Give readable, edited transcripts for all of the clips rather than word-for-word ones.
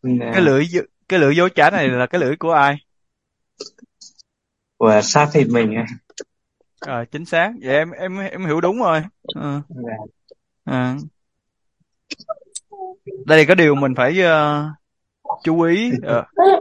cái Nè, lưỡi cái lưỡi dối trá này là cái lưỡi của ai? của xác thịt mình ấy. Chính xác, vậy em hiểu đúng rồi. Ờ, Dạ. ờ. Đây là cái điều mình phải chú ý. Ờ.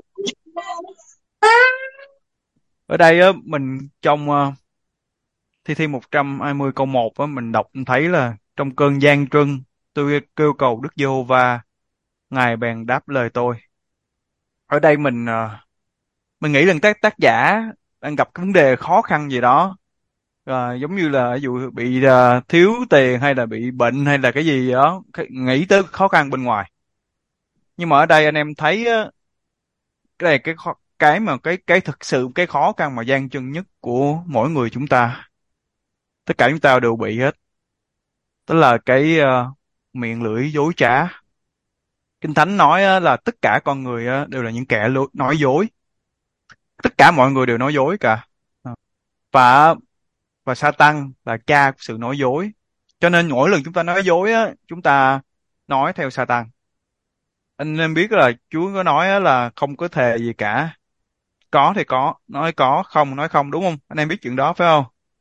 Ở đây á, mình trong thi thi 120 câu 1 á, mình đọc mình thấy là trong cơn gian truân tôi kêu cầu Đức Giê-hô-va, Ngài bèn đáp lời tôi. Ở đây mình nghĩ rằng tác tác giả đang gặp cái vấn đề khó khăn gì đó. Giống như là ví dụ bị thiếu tiền hay là bị bệnh hay là cái gì đó, nghĩ tới khó khăn bên ngoài. Nhưng mà ở đây anh em thấy á, cái này cái mà cái thực sự cái khó khăn mà gian truân nhất của mỗi người chúng ta, tất cả chúng ta đều bị hết, đó là cái miệng lưỡi dối trá. Kinh Thánh nói á, là tất cả con người á, đều là những kẻ nói dối, tất cả mọi người đều nói dối cả. Ờ. và và Sa-tăng là cha của sự nói dối, cho nên mỗi lần chúng ta nói dối á, chúng ta nói theo Sa-tăng. Anh nên biết là Chúa có nói á, là không có thề gì cả, có thì có, không nói không, đúng không? Anh em biết chuyện đó phải không?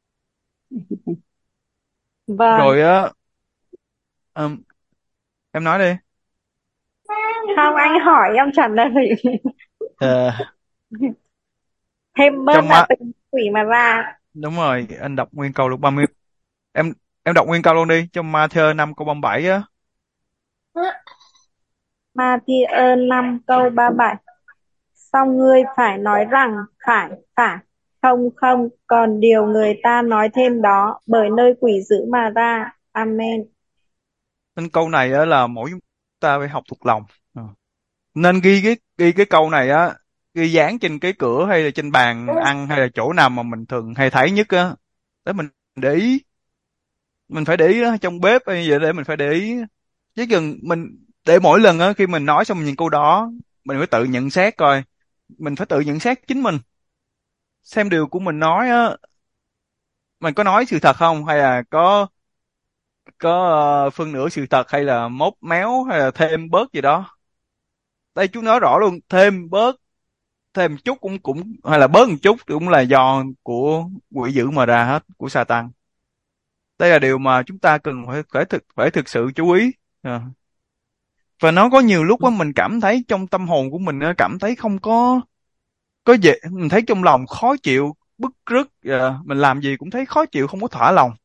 Vâng. Rồi á, ừm, em nói đi. Không, anh hỏi em trả lời. Ờ, Thêm bớt trong đã má từ quỷ mà ra. Đúng rồi, anh đọc nguyên câu lúc 30. Em đọc nguyên câu luôn đi, trong Ma-thơ 5 câu 37 á. Ma-thi-ơ 5 câu 37. Xong ngươi phải nói rằng phải, phải, không, không, còn điều người ta nói thêm đó, bởi nơi quỷ dữ mà ra. Amen. Nên câu này á là mỗi chúng ta phải học thuộc lòng. Ờ. Nên ghi cái câu này á, ghi dán trên cái cửa hay là trên bàn ăn hay là chỗ nào mà mình thường hay thấy nhất á, để mình để ý. Mình phải để ý đó, trong bếp hay vậy để mình phải để ý. Chứ cần mình để mỗi lần á khi mình nói xong mình nhìn câu đó, mình phải tự nhận xét coi, mình phải tự nhận xét chính mình, xem điều của mình nói á, mình có nói sự thật không, hay là có phân nửa sự thật, hay là mốt méo, hay là thêm bớt gì đó. Đây chú nói rõ luôn, thêm bớt, thêm chút cũng cũng hay là bớt một chút cũng là do của quỷ dữ mà ra hết, của Sa-tăng. Đây là điều mà chúng ta cần phải thực sự chú ý. Ờ. Và nó có nhiều lúc á mình cảm thấy trong tâm hồn của mình á, cảm thấy không có gì, mình thấy trong lòng khó chịu, bứt rứt, mình làm gì cũng thấy khó chịu, không có thỏa lòng.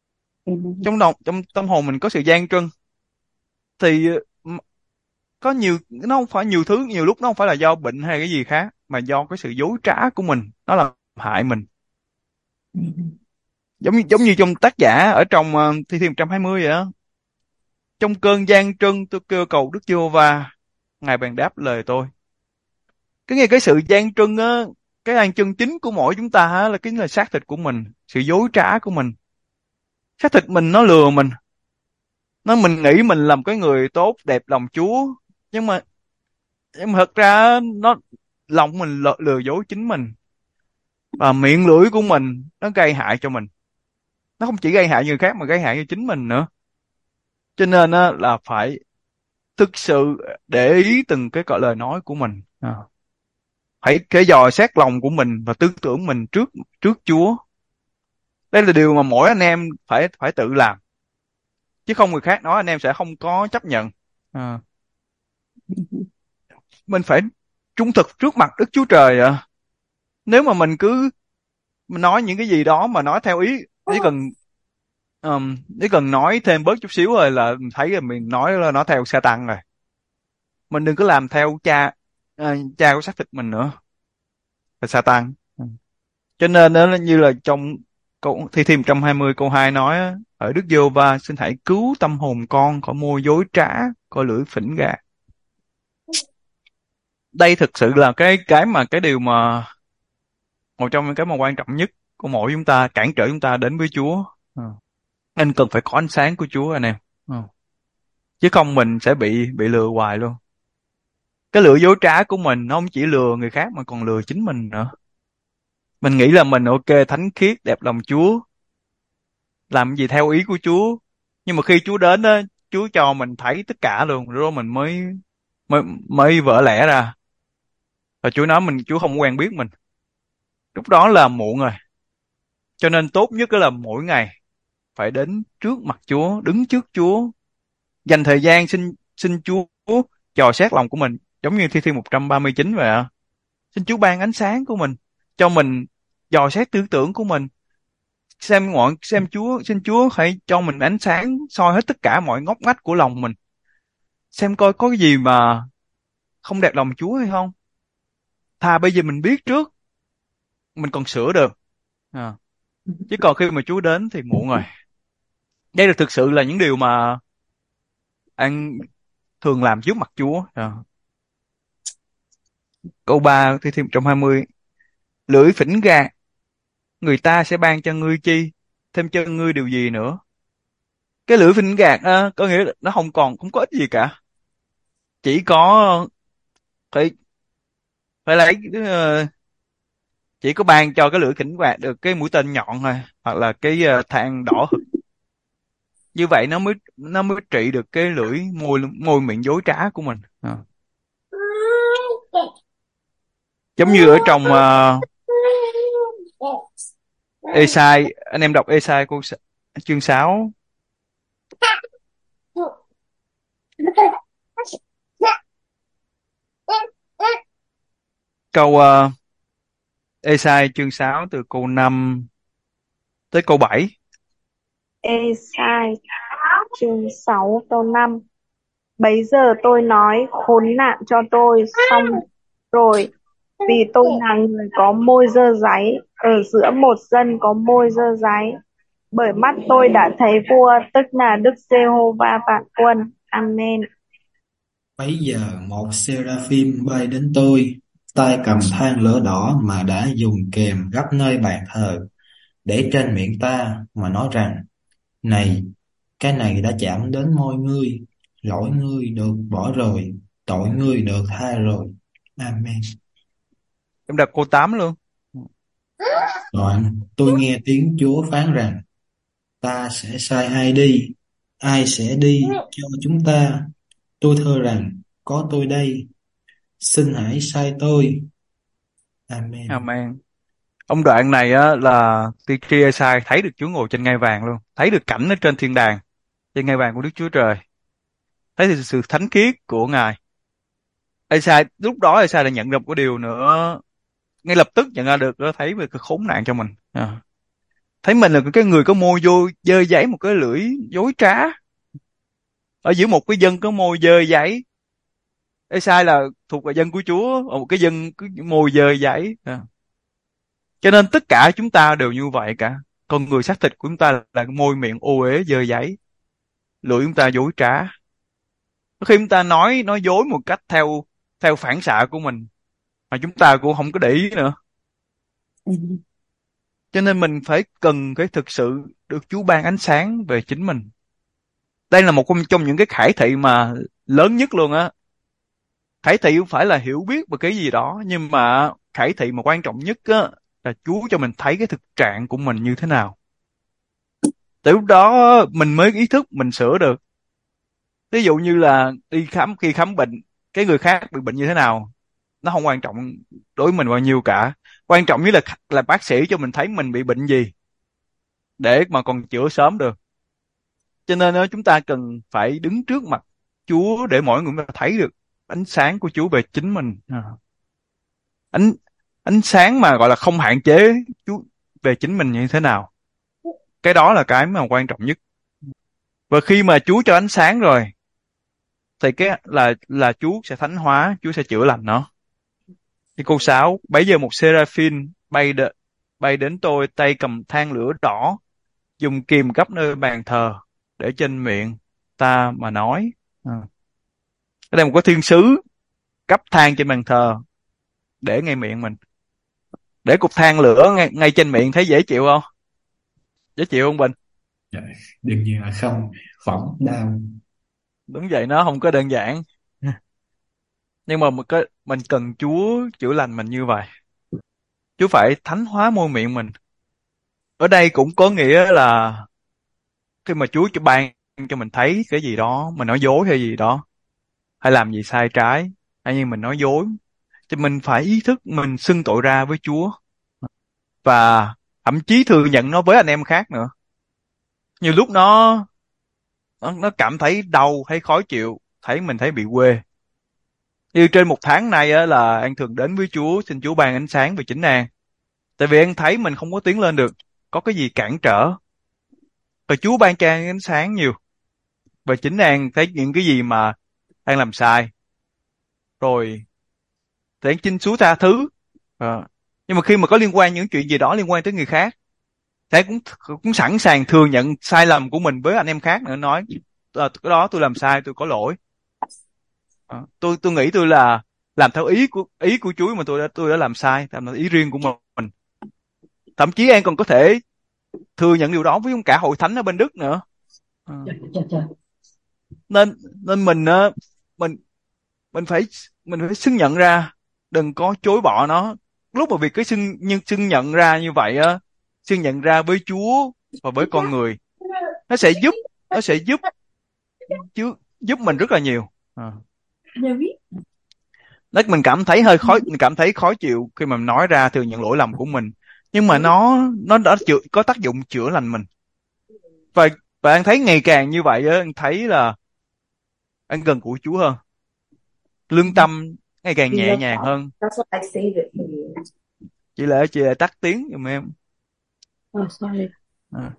Trong tâm hồn mình có sự gian truân, thì có nhiều, nó không phải nhiều thứ, nhiều lúc nó không phải là do bệnh hay cái gì khác, mà do cái sự dối trá của mình nó làm hại mình. Giống như trong tác giả ở trong thi thiên 120 vậy á. Trong cơn gian truân tôi kêu cầu Đức Giê-hô-va, Ngài bèn đáp lời tôi. Cái nghe cái sự gian truân á, cái gian truân chính của mỗi chúng ta á, là cái là xác thịt của mình, sự dối trá của mình. Xác thịt mình nó lừa mình nghĩ mình làm cái người tốt đẹp lòng Chúa, nhưng mà thật ra nó lòng mình lừa dối chính mình. Và miệng lưỡi của mình nó gây hại cho mình, nó không chỉ gây hại người khác mà gây hại cho chính mình nữa. Cho nên á, là phải thực sự để ý từng cái cỡ lời nói của mình. Hãy cái dò xét lòng của mình và tư tưởng mình trước trước Chúa. Đây là điều mà mỗi anh em phải phải tự làm, chứ không người khác nói anh em sẽ không có chấp nhận. À, mình phải trung thực trước mặt Đức Chúa Trời ạ. Nếu mà mình nói những cái gì đó mà nói theo ý, chỉ cần nói thêm bớt chút xíu rồi là mình thấy là mình nói là nó theo Sa-tăng rồi. Mình đừng có làm theo cha của xác thịt mình nữa, là Sa-tăng. Cho nên đó là như là trong câu thi thiên 120 câu 2 nói á, ở Đức Giê-hô-va xin hãy cứu tâm hồn con khỏi môi dối trá, khỏi lưỡi phỉnh gạt. Đây thực sự là cái điều mà một trong những cái mà quan trọng nhất của mỗi chúng ta, cản trở chúng ta đến với Chúa. Ờ. Nên cần phải có ánh sáng của Chúa anh em. Ờ. Chứ không mình sẽ bị lừa hoài luôn. Cái lừa dối trá của mình nó không chỉ lừa người khác mà còn lừa chính mình nữa. Mình nghĩ là mình ok, thánh khiết, đẹp lòng Chúa, làm gì theo ý của Chúa. Nhưng mà khi Chúa đến á, Chúa cho mình thấy tất cả luôn, rồi mình mới vỡ lẽ ra. Và Chúa nói Chúa không quen biết mình. Lúc đó là muộn rồi. Cho nên tốt nhất là mỗi ngày phải đến trước mặt Chúa, đứng trước Chúa, dành thời gian xin xin Chúa dò xét lòng của mình, giống như Thi Thiên 139 vậy ạ. Xin Chúa ban ánh sáng của mình, cho mình dò xét tư tưởng của mình, xem Chúa, xin Chúa hãy cho mình ánh sáng soi hết tất cả mọi ngóc ngách của lòng mình, xem coi có cái gì mà không đạt lòng Chúa hay không. Thà bây giờ mình biết trước, mình còn sửa được. À. Chứ còn khi mà Chúa đến thì muộn rồi. Đây là thực sự là những điều mà anh thường làm trước mặt Chúa. À. Câu 3 Thi Thiên 120: lưỡi phỉnh gạt, người ta sẽ ban cho ngươi chi, thêm cho ngươi điều gì nữa. Cái lưỡi phỉnh gạt có nghĩa là nó không có ích gì cả. Chỉ có phải phải lấy chỉ có ban cho cái lưỡi phỉnh gạt được cái mũi tên nhọn thôi, hoặc là cái than đỏ hực. Như vậy nó mới trị được cái lưỡi môi môi miệng dối trá của mình. À. Giống như ở trong Ê-sai, anh em đọc Ê-sai chương 6, câu Ê-sai chương 6 từ câu 5 tới câu 7. Ê-sai chương 6 câu 5: Bấy giờ tôi nói khốn nạn cho tôi xong rồi, vì tôi là người có môi dơ dáy, ở giữa một dân có môi dơ dáy. Bởi mắt tôi đã thấy vua, tức là Đức Giê-hô-va vạn quân. Amen. Bấy giờ một seraphim bay đến tôi, tay cầm than lửa đỏ mà đã dùng kềm gấp nơi bàn thờ, để trên miệng ta mà nói rằng: này, cái này đã chạm đến môi ngươi, lỗi ngươi được bỏ rồi, tội ngươi được tha rồi. Amen. Em đọc câu 8 luôn. Đoạn tôi nghe tiếng Chúa phán rằng: ta sẽ sai ai đi? Ai sẽ đi cho chúng ta? Tôi thưa rằng: có tôi đây, xin hãy sai tôi. Amen. Amen. Ông đoạn này á là tiên Ê-sai thấy được Chúa ngồi trên ngai vàng luôn, thấy được cảnh ở trên thiên đàng, trên ngai vàng của Đức Chúa Trời, thấy được sự thánh khiết của Ngài. Ê-sai lúc đó Ê-sai đã nhận ra một cái điều nữa, ngay lập tức nhận ra được, nó thấy về cái khốn nạn cho mình. À. Thấy mình là cái người có môi vô dơ giấy, một cái lưỡi dối trá ở giữa một cái dân có môi dơ giấy. Ê-sai là thuộc về dân của Chúa, một cái dân cứ môi dơ giấy. À. Cho nên tất cả chúng ta đều như vậy cả. Con người xác thịt của chúng ta là cái môi miệng ô uế dơ giấy, lưỡi chúng ta dối trá. Khi chúng ta nói dối một cách theo theo phản xạ của mình, mà chúng ta cũng không có để ý nữa. Cho nên mình cần thực sự được Chúa ban ánh sáng về chính mình. Đây là một trong những cái khải thị mà lớn nhất luôn á. Khải thị không phải là hiểu biết về cái gì đó, nhưng mà khải thị mà quan trọng nhất á là Chúa cho mình thấy cái thực trạng của mình như thế nào. Từ lúc đó mình mới ý thức mình sửa được. Ví dụ như là khi khám bệnh, cái người khác bị bệnh như thế nào, nó không quan trọng đối với mình bao nhiêu cả. Quan trọng nhất là bác sĩ cho mình thấy mình bị bệnh gì, để mà còn chữa sớm được. Cho nên chúng ta cần phải đứng trước mặt Chúa để mỗi người thấy được ánh sáng của Chúa về chính mình. À. Ánh ánh sáng mà gọi là không hạn chế Chúa về chính mình như thế nào. Cái đó là cái mà quan trọng nhất. Và khi mà Chúa cho ánh sáng rồi, thì cái là Chúa sẽ thánh hóa, Chúa sẽ chữa lành nó. Thì câu 6: bấy giờ một seraphim bay đến tôi, tay cầm than lửa đỏ, dùng kìm gấp nơi bàn thờ, để trên miệng ta mà nói. À. Ở đây một cái thiên sứ gấp than trên bàn thờ để ngay miệng mình, để cục than lửa ngay trên miệng, thấy dễ chịu không? Dễ chịu không Bình? Dạ, đương nhiên là không, phỏng đau. Đúng vậy, nó không có đơn giản. Nhưng mà mình cần Chúa chữa lành mình như vậy. Chúa phải thánh hóa môi miệng mình. Ở đây cũng có nghĩa là khi mà Chúa cho ban cho mình thấy cái gì đó, mình nói dối hay gì đó, hay làm gì sai trái, hay như mình nói dối, thì mình phải ý thức mình xưng tội ra với Chúa, và thậm chí thừa nhận nó với anh em khác nữa. Nhiều lúc nó cảm thấy đau hay khó chịu, mình thấy bị quê. Như trên một tháng nay á, là An thường đến với Chúa, xin Chúa ban ánh sáng về chính An. Tại vì An thấy mình không có tiến lên được, có cái gì cản trở. Và Chúa ban cho An ánh sáng nhiều. Và chính An thấy những cái gì mà An làm sai. Rồi thì An xin Chúa tha thứ. Ờ. Nhưng mà khi mà có liên quan những chuyện gì đó liên quan tới người khác, thì An cũng sẵn sàng thừa nhận sai lầm của mình với anh em khác nữa, nói cái đó tôi làm sai, tôi có lỗi. Tôi nghĩ tôi là làm theo ý của Chúa, mà tôi đã làm sai, làm theo ý riêng của mình. Thậm chí An còn có thể thừa nhận điều đó với cả hội thánh ở bên Đức nữa. Ờ. nên nên mình mình phải mình phải xưng nhận ra, đừng có chối bỏ nó. Lúc mà việc cái xưng nhận ra như vậy á, xưng nhận ra với Chúa và với con người, nó sẽ giúp nó sẽ giúp chứ giúp mình rất là nhiều. Ờ. Đấy, mình cảm thấy khó chịu khi mà mình nói ra thừa nhận lỗi lầm của mình, nhưng mà nó đã có tác dụng chữa lành mình. Và anh thấy ngày càng như vậy á, anh thấy là anh gần của Chúa hơn, lương tâm ngày càng nhẹ nhàng hơn. Chị lại tắt tiếng giùm em. À.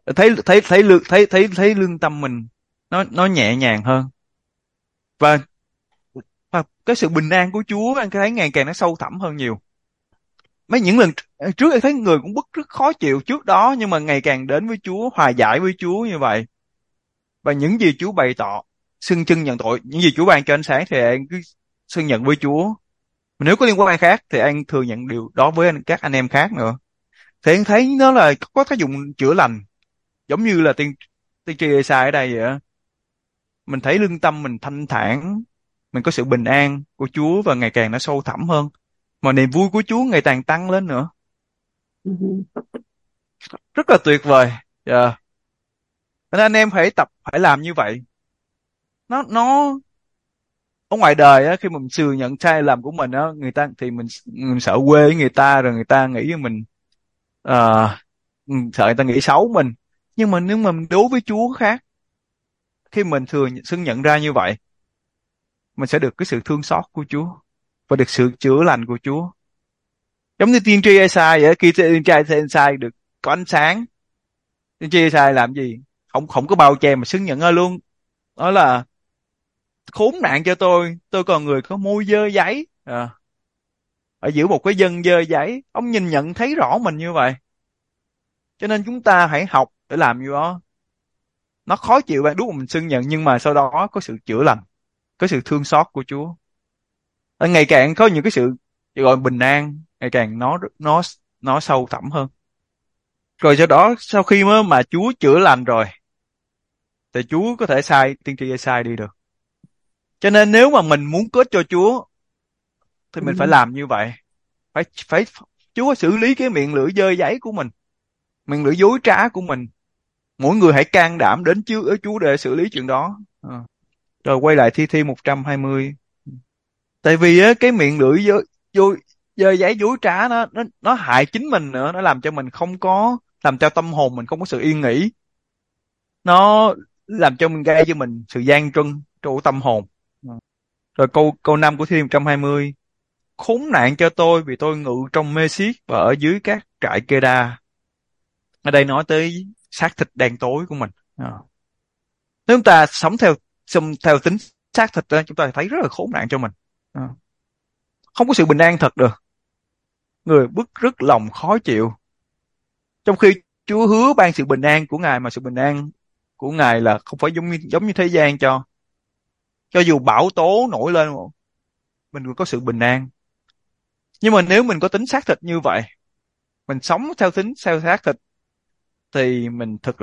Thấy lương tâm mình nó nhẹ nhàng hơn, và cái sự bình an của Chúa anh thấy ngày càng nó sâu thẳm hơn nhiều. Những lần trước em thấy người cũng rất khó chịu trước đó, nhưng mà ngày càng đến với Chúa, hòa giải với Chúa như vậy, và những gì Chúa bày tỏ, xưng chân nhận tội, những gì Chúa ban cho ánh sáng thì anh cứ xưng nhận với Chúa. Nếu có liên quan khác thì anh thừa nhận điều đó với các anh em khác nữa, thì anh thấy nó là có tác dụng chữa lành, giống như là tiên tri Ê-sai ở đây vậy á. Mình thấy lương tâm mình thanh thản, mình có sự bình an của Chúa, và ngày càng nó sâu thẳm hơn, mà niềm vui của Chúa ngày càng tăng lên nữa. Rất là tuyệt vời. Dạ. Nên anh em phải làm như vậy. Nó ở ngoài đời á, khi mà mình thừa nhận sai lầm của mình á, người ta thì mình sợ quê với người ta, rồi người ta nghĩ mình ờ, sợ người ta nghĩ xấu mình. Nhưng mà nếu mà mình đối với Chúa khác, khi mình xưng nhận ra như vậy, mình sẽ được cái sự thương xót của Chúa và được sự chữa lành của Chúa. Giống như tiên tri Ê-sai vậy, khi tiên tri Ê-sai được có ánh sáng, tiên tri Ê-sai làm gì? Không không có bao che mà xưng nhận ra luôn. Đó là khốn nạn cho tôi còn người có môi dơ giấy. Ở giữa một cái dân dơ giấy, ông nhìn nhận thấy rõ mình như vậy. Cho nên chúng ta hãy học để làm như đó. Nó khó chịu bạn, đúng mà mình xưng nhận, nhưng mà sau đó có sự chữa lành, có sự thương xót của Chúa. Ngày càng có những cái sự gọi bình an, ngày càng nó sâu thẳm hơn. Rồi sau đó, sau khi mà Chúa chữa lành rồi, thì Chúa có thể sai tiên tri sai đi được. Cho nên nếu mà mình muốn kết cho Chúa, thì mình phải làm như vậy. Phải Chúa xử lý cái miệng lưỡi dơ giấy của mình, miệng lưỡi dối trá của mình. Mỗi người hãy can đảm đến trước Chúa để xử lý chuyện đó. Rồi quay lại Thi 120. Tại vì á, cái miệng lưỡi dơ giấy dối trá nó hại chính mình nữa, nó làm cho mình không có, làm cho tâm hồn mình không có sự yên nghỉ. Nó làm cho mình gây cho mình sự gian truân trong tâm hồn. Rồi câu 5 của Thi 120. Khốn nạn cho tôi vì tôi ngự trong mê xiết và ở dưới các trại kê đa. Ở đây nói tới xác thịt đen tối của mình. Nếu chúng ta sống theo tính xác thịt đó, chúng ta thấy rất là khốn nạn cho mình. Không có sự bình an thật được. Người bứt rứt lòng khó chịu. Trong khi Chúa hứa ban sự bình an của Ngài, mà sự bình an của Ngài là không phải giống như thế gian cho. Cho dù bão tố nổi lên, mình cũng có sự bình an. Nhưng mà nếu mình có tính xác thịt như vậy, mình sống theo xác thịt, thì mình thật là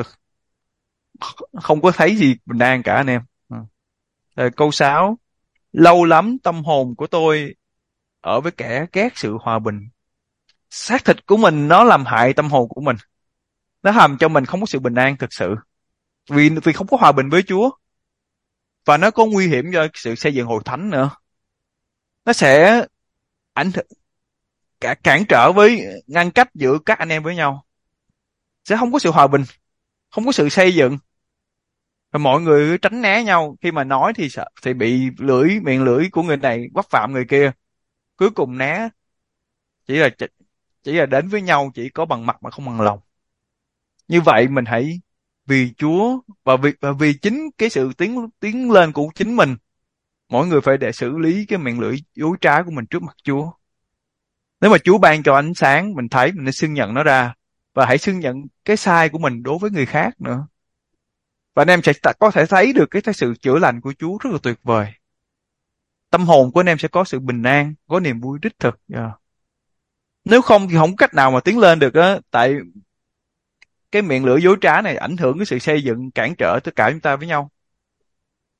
không có thấy gì bình an cả anh em. Rồi câu 6. Lâu lắm tâm hồn của tôi ở với kẻ ghét sự hòa bình. Xác thịt của mình nó làm hại tâm hồn của mình. Nó làm cho mình không có sự bình an thực sự. Vì không có hòa bình với Chúa. và nó có nguy hiểm cho sự xây dựng hội thánh nữa. Nó sẽ ảnh cản trở với ngăn cách giữa các anh em với nhau, sẽ không có sự hòa bình, không có sự xây dựng, và mọi người cứ tránh né nhau. Khi mà nói thì sợ thì bị miệng lưỡi của người này quát phạm người kia, cuối cùng né, chỉ là đến với nhau chỉ có bằng mặt mà không bằng lòng. Như vậy mình hãy vì Chúa và vì chính cái sự tiến lên của chính mình, mỗi người phải để xử lý cái miệng lưỡi dối trá của mình trước mặt Chúa. Nếu mà Chúa ban cho ánh sáng, mình thấy mình nên xưng nhận nó ra, và hãy xưng nhận cái sai của mình đối với người khác nữa. Và anh em sẽ có thể thấy được cái sự chữa lành của Chúa rất là tuyệt vời. Tâm hồn của anh em sẽ có sự bình an, có niềm vui đích thực. Nếu không thì không có cách nào mà tiến lên được á, tại cái miệng lưỡi dối trá này ảnh hưởng cái sự xây dựng, cản trở tất cả chúng ta với nhau.